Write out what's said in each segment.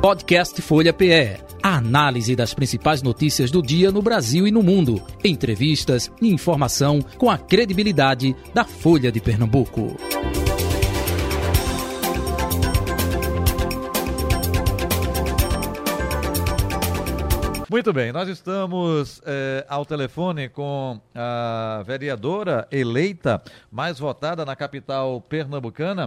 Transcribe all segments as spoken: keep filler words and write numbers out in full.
Podcast Folha P E. A análise das principais notícias do dia no Brasil e no mundo. Entrevistas e informação com a credibilidade da Folha de Pernambuco. Muito bem, nós estamos é, ao telefone com a vereadora eleita mais votada na capital pernambucana,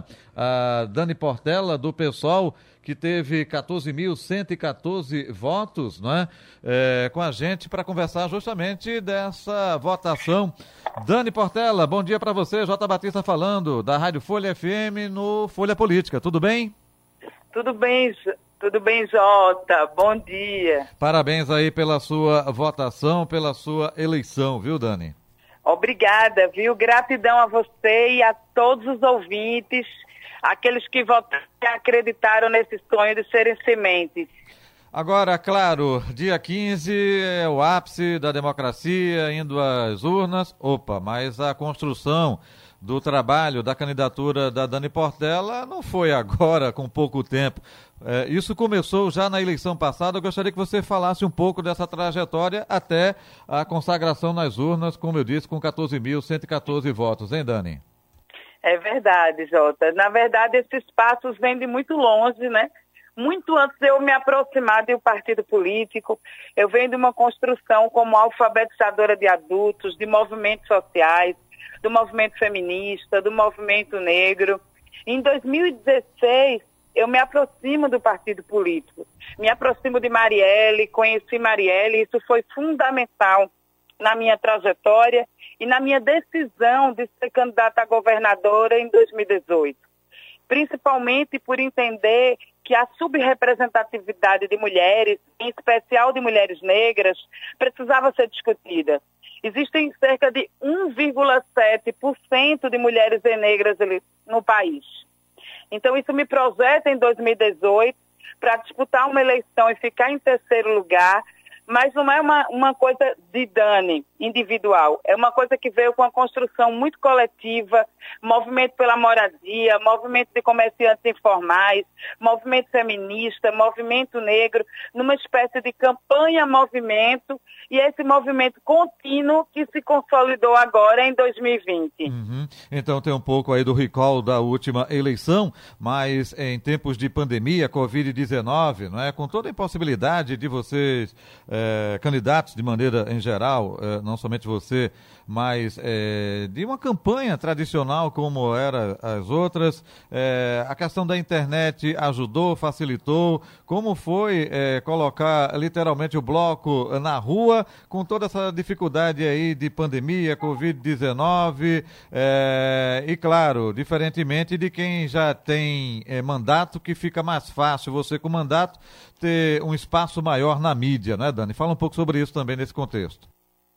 a Dani Portela, do PSOL, que teve quatorze mil cento e quatorze votos, não é? É, com a gente para conversar justamente dessa votação. Dani Portela, bom dia para você, J. Batista falando, da Rádio Folha F M no Folha Política, tudo bem? Tudo bem, Tudo bem, Jota? Bom dia. Parabéns aí pela sua votação, pela sua eleição, viu, Dani? Obrigada, viu? Gratidão a você e a todos os ouvintes, aqueles que votaram e acreditaram nesse sonho de serem sementes. Agora, claro, dia quinze é o ápice da democracia, indo às urnas. Opa, mas a construção do trabalho da candidatura da Dani Portela não foi agora, com pouco tempo. É, isso começou já na eleição passada. Eu gostaria que você falasse um pouco dessa trajetória até a consagração nas urnas, como eu disse, com quatorze mil cento e quatorze votos, hein, Dani? É verdade, Jota. Na verdade, esses passos vêm de muito longe, né? Muito antes de eu me aproximar de um partido político, eu venho de uma construção como alfabetizadora de adultos, de movimentos sociais, do movimento feminista, do movimento negro. Em dois mil e dezesseis, eu me aproximo do partido político, me aproximo de Marielle, conheci Marielle, isso foi fundamental na minha trajetória e na minha decisão de ser candidata a governadora em dois mil e dezoito. Principalmente por entender que a subrepresentatividade de mulheres, em especial de mulheres negras, precisava ser discutida. Existem cerca de um vírgula sete por cento de mulheres negras no país. Então, isso me projeta em dois mil e dezoito para disputar uma eleição e ficar em terceiro lugar, mas não é uma, uma coisa de Dani, individual. É uma coisa que veio com uma construção muito coletiva, movimento pela moradia, movimento de comerciantes informais, movimento feminista, movimento negro, numa espécie de campanha-movimento, e esse movimento contínuo que se consolidou agora em dois mil e vinte. Uhum. Então tem um pouco aí do recall da última eleição, mas em tempos de pandemia, covid dezenove, não é? Com toda a impossibilidade de vocês, eh, candidatos de maneira em geral, eh, não somente você, mas eh, de uma campanha tradicional como era as outras, eh, a questão da internet ajudou, facilitou, como foi eh, colocar literalmente o bloco na rua, com toda essa dificuldade aí de pandemia, covid dezenove, é, e claro, diferentemente de quem já tem é, mandato, que fica mais fácil você com mandato ter um espaço maior na mídia, né, Dani? Fala um pouco sobre isso também nesse contexto.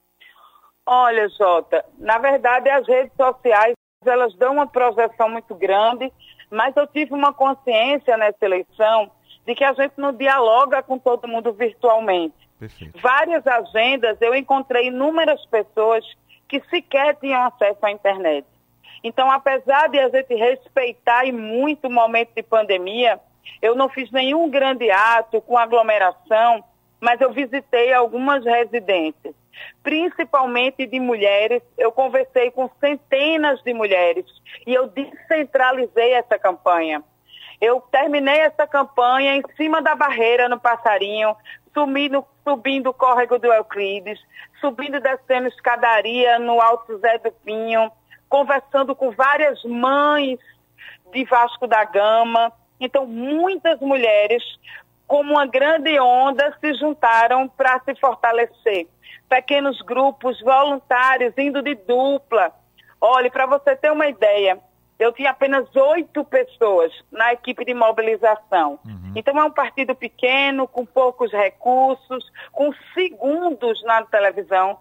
Olha, Jota, na verdade as redes sociais, elas dão uma projeção muito grande, mas eu tive uma consciência nessa eleição de que a gente não dialoga com todo mundo virtualmente. Perfeito. Várias agendas, eu encontrei inúmeras pessoas que sequer tinham acesso à internet. Então, apesar de a gente respeitar e muito o momento de pandemia, eu não fiz nenhum grande ato com aglomeração, mas eu visitei algumas residências, principalmente de mulheres. Eu conversei com centenas de mulheres e eu descentralizei essa campanha. Eu terminei essa campanha em cima da barreira no Passarinho, subindo, subindo o córrego do Euclides, subindo e descendo escadaria no Alto Zé do Pinho, conversando com várias mães de Vasco da Gama. Então, muitas mulheres, como uma grande onda, se juntaram para se fortalecer. Pequenos grupos voluntários indo de dupla. Olha, para você ter uma ideia, eu tinha apenas oito pessoas na equipe de mobilização. Uhum. Então é um partido pequeno, com poucos recursos, com segundos na televisão,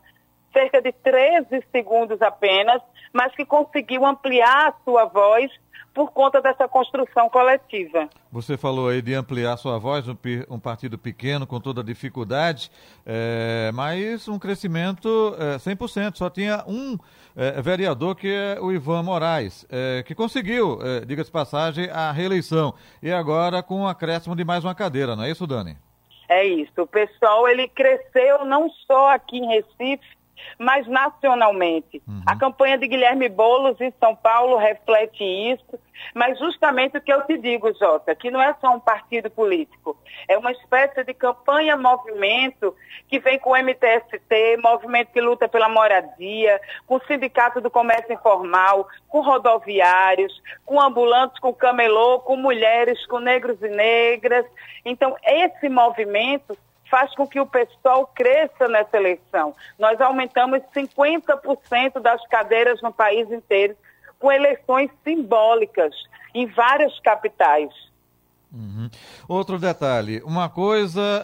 cerca de treze segundos apenas, mas que conseguiu ampliar a sua voz por conta dessa construção coletiva. Você falou aí de ampliar sua voz, um, um partido pequeno, com toda a dificuldade, é, mas um crescimento é, cem por cento. Só tinha um é, vereador, que é o Ivan Moraes, é, que conseguiu, é, diga-se de passagem, a reeleição. E agora com o acréscimo de mais uma cadeira, não é isso, Dani? É isso. O pessoal, ele cresceu não só aqui em Recife, mas nacionalmente. Uhum. A campanha de Guilherme Boulos em São Paulo reflete isso, mas justamente o que eu te digo, Jota, que não é só um partido político, é uma espécie de campanha-movimento que vem com o M T S T, movimento que luta pela moradia, com o Sindicato do Comércio Informal, com rodoviários, com ambulantes, com camelô, com mulheres, com negros e negras. Então, esse movimento faz com que o pessoal cresça nessa eleição. Nós aumentamos cinquenta por cento das cadeiras no país inteiro, com eleições simbólicas em várias capitais. Uhum. Outro detalhe, uma coisa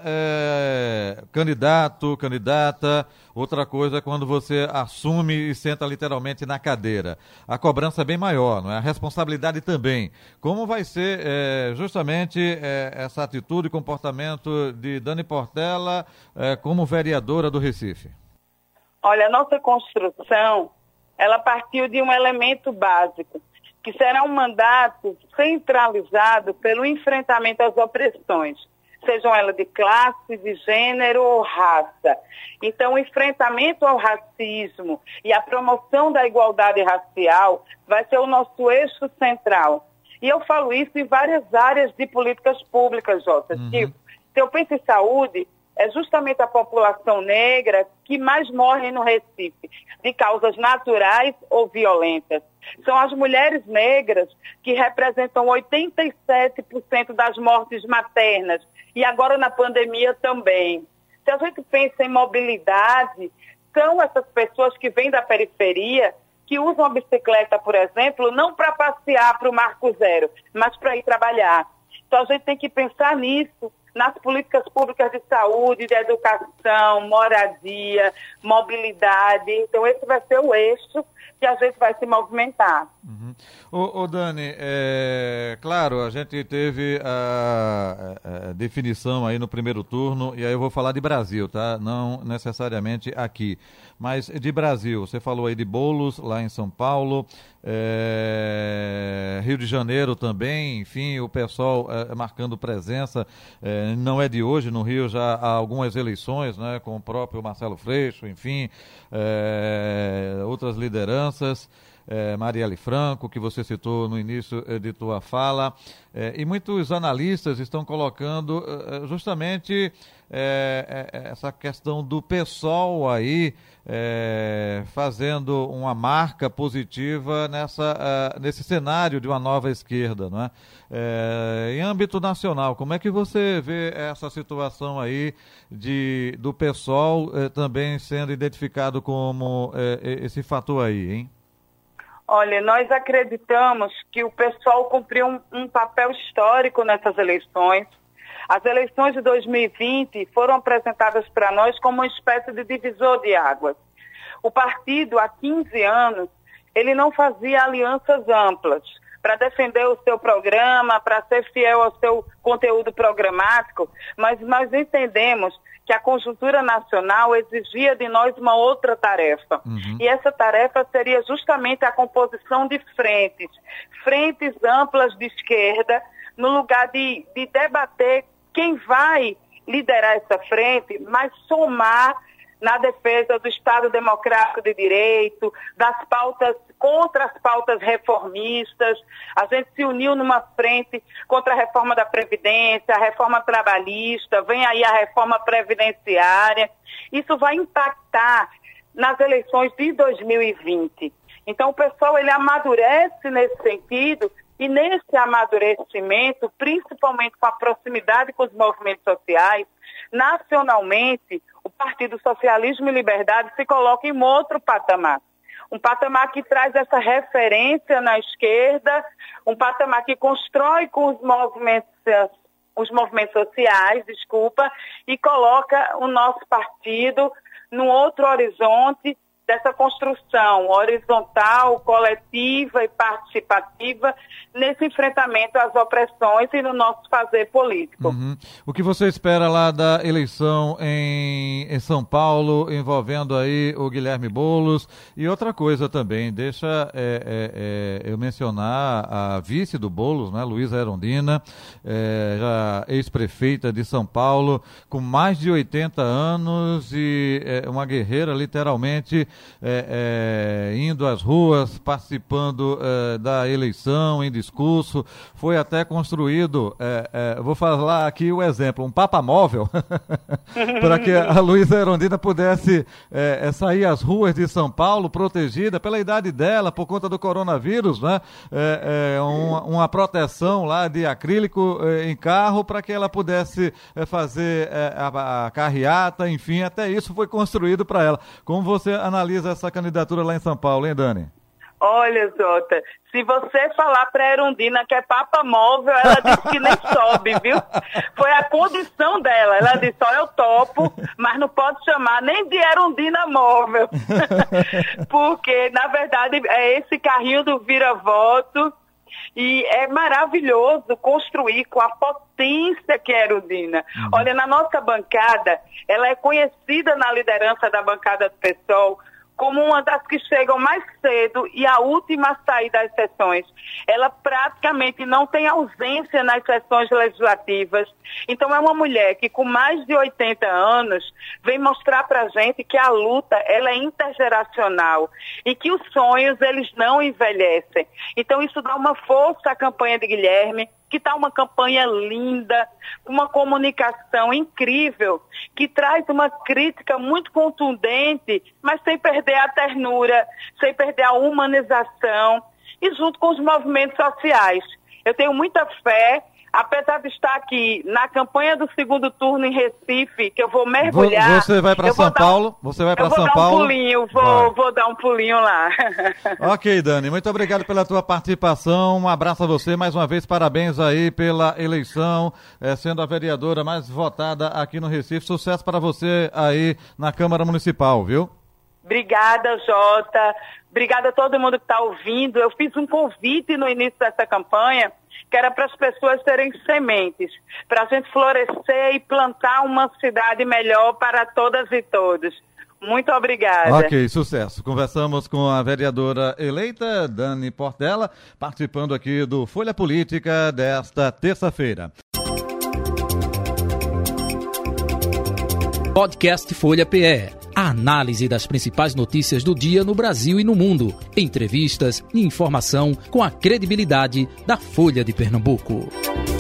é candidato, candidata, outra coisa é quando você assume e senta literalmente na cadeira. A cobrança é bem maior, não é? A responsabilidade também. Como vai ser é, justamente é, essa atitude e comportamento de Dani Portela é, como vereadora do Recife? Olha, a nossa construção, ela partiu de um elemento básico, que será um mandato centralizado pelo enfrentamento às opressões, sejam elas de classe, de gênero ou raça. Então, o enfrentamento ao racismo e a promoção da igualdade racial vai ser o nosso eixo central. E eu falo isso em várias áreas de políticas públicas, Jota. Uhum. Tipo, se eu penso em saúde, é justamente a população negra que mais morre no Recife, de causas naturais ou violentas. São as mulheres negras que representam oitenta e sete por cento das mortes maternas e agora na pandemia também. Se a gente pensa em mobilidade, são essas pessoas que vêm da periferia, que usam a bicicleta, por exemplo, não para passear para o Marco Zero, mas para ir trabalhar. Então a gente tem que pensar nisso, nas políticas públicas de saúde, de educação, moradia, mobilidade. Então, esse vai ser o eixo que a gente vai se movimentar. Uhum. Ô, ô Dani, é, claro, a gente teve a, a, a definição aí no primeiro turno, e aí eu vou falar de Brasil, tá? Não necessariamente aqui, mas de Brasil. Você falou aí de Boulos, lá em São Paulo, é, Rio de Janeiro também, enfim, o pessoal é, marcando presença, é, não é de hoje, no Rio já há algumas eleições, né, com o próprio Marcelo Freixo, enfim, é, outras lideranças, é, Marielle Franco, que você citou no início é, de tua fala, é, e muitos analistas estão colocando é, justamente é, é, essa questão do PSOL aí, é, fazendo uma marca positiva nessa, uh, nesse cenário de uma nova esquerda, não é? É, em âmbito nacional, como é que você vê essa situação aí de, do PSOL eh, também sendo identificado como eh, esse fator aí, hein? Olha, nós acreditamos que o PSOL cumpriu um, um papel histórico nessas eleições. As eleições de dois mil e vinte foram apresentadas para nós como uma espécie de divisor de águas. O partido, há quinze anos, ele não fazia alianças amplas para defender o seu programa, para ser fiel ao seu conteúdo programático, mas nós entendemos que a conjuntura nacional exigia de nós uma outra tarefa. Uhum. E essa tarefa seria justamente a composição de frentes, frentes amplas de esquerda, no lugar de, de debater quem vai liderar essa frente, mas somar na defesa do Estado Democrático de Direito, das pautas, contra as pautas reformistas. A gente se uniu numa frente contra a reforma da Previdência, a reforma trabalhista, vem aí a reforma previdenciária. Isso vai impactar nas eleições de dois mil e vinte. Então, o pessoal, ele amadurece nesse sentido, e nesse amadurecimento, principalmente com a proximidade com os movimentos sociais, nacionalmente, o Partido Socialismo e Liberdade se coloca em um outro patamar. Um patamar que traz essa referência na esquerda, um patamar que constrói com os movimentos, os movimentos sociais, desculpa, e coloca o nosso partido num outro horizonte dessa construção horizontal, coletiva e participativa nesse enfrentamento às opressões e no nosso fazer político. Uhum. O que você espera lá da eleição em, em São Paulo, envolvendo aí o Guilherme Boulos? E outra coisa também, deixa é, é, é, eu mencionar a vice do Boulos, né, Luísa Erundina, é, já ex-prefeita de São Paulo, com mais de oitenta anos e é, uma guerreira, literalmente, É, é, indo às ruas, participando é, da eleição, em discurso. Foi até construído, é, é, vou falar aqui o exemplo, um papamóvel para que a Luísa Erundina pudesse é, é, sair às ruas de São Paulo, protegida pela idade dela, por conta do coronavírus, né? É, é, uma, uma proteção lá de acrílico é, em carro para que ela pudesse é, fazer é, a, a carreata, enfim, até isso foi construído para ela. Como você analisa essa candidatura lá em São Paulo, hein, Dani? Olha, Jota, se você falar para a Erundina que é papa móvel, ela disse que nem sobe, viu? Foi a condição dela. Ela disse, ó, eu topo, mas não pode chamar nem de Erundina móvel. Porque, na verdade, é esse carrinho do vira-voto. E é maravilhoso construir com a potência que é a Erundina. Uhum. Olha, na nossa bancada, ela é conhecida na liderança da bancada do PSOL como uma das que chegam mais cedo e a última a sair das sessões. Ela praticamente não tem ausência nas sessões legislativas. Então é uma mulher que com mais de oitenta anos vem mostrar pra gente que a luta ela é intergeracional e que os sonhos eles não envelhecem. Então isso dá uma força à campanha de Guilherme, que está uma campanha linda, uma comunicação incrível, que traz uma crítica muito contundente, mas sem perder a ternura, sem perder a humanização, e junto com os movimentos sociais. Eu tenho muita fé, apesar de estar aqui na campanha do segundo turno em Recife, que eu vou mergulhar. Você vai para São Paulo? Você vai para São Paulo? Eu vou dar um pulinho, vou, vou dar um pulinho lá. Ok, Dani, muito obrigado pela tua participação. Um abraço a você, mais uma vez, parabéns aí pela eleição, é, sendo a vereadora mais votada aqui no Recife. Sucesso para você aí na Câmara Municipal, viu? Obrigada, Jota. Obrigada a todo mundo que está ouvindo. Eu fiz um convite no início dessa campanha, que era para as pessoas terem sementes, para a gente florescer e plantar uma cidade melhor para todas e todos. Muito obrigada. Ok, sucesso. Conversamos com a vereadora eleita, Dani Portela, participando aqui do Folha Política desta terça-feira. Podcast Folha P E. A análise das principais notícias do dia no Brasil e no mundo. Entrevistas e informação com a credibilidade da Folha de Pernambuco.